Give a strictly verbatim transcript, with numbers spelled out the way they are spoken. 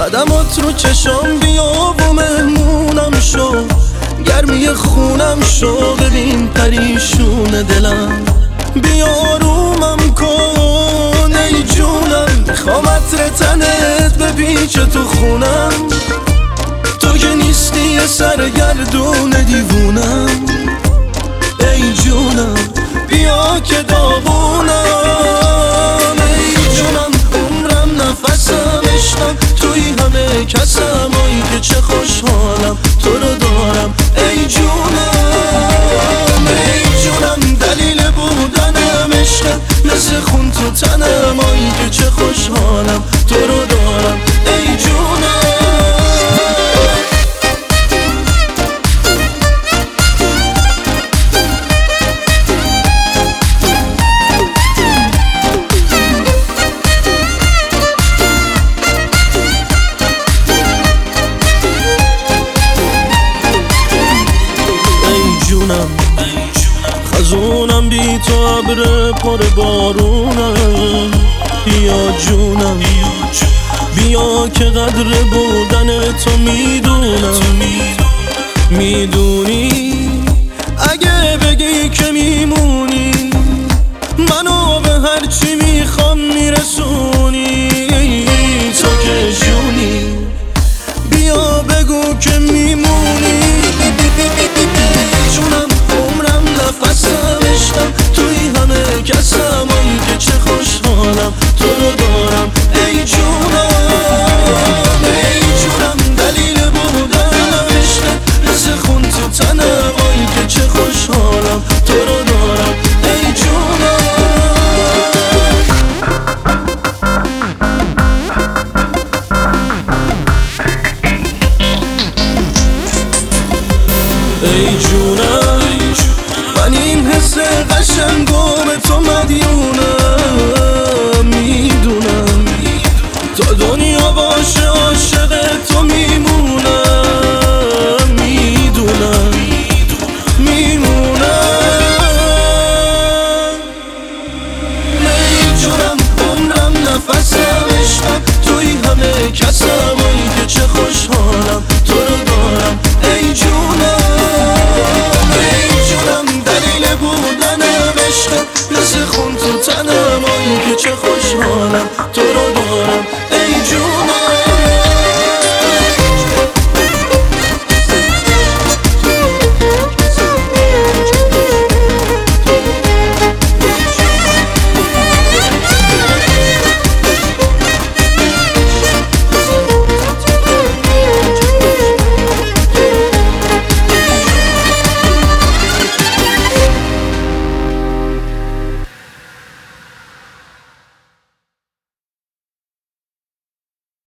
قدمات رو چشام بیا و مهمونم شو، گرمی خونم شو، ببین پریشون دلم، بیا رومم کن ای جونم. میخوام عطر تنت بپیچه تو خونم، تو که نیستی یه سرگردون دیوونم. ای جونم بیا که داغونم، ای جونم عمرم نفسم عشقم، توی همه کسم، آی که چه خوشحالم تو رو دارم. ای جونم ای جونم دلیل بودنم عشقم، مثل خون تو تنم، آی که چه خوشحالم تو رو دارم. ای جونم خزونم بی تو ابر پر بارونم، بیا جونم بیا که قدر بودن تو میدونم. میدونی اگه بگی که میمونی، منو به هرچی میخوام میرسونی. تو که جونی بیا بگو که میمونی. جونم عمرم نفسم عشقم، توی همه کسم،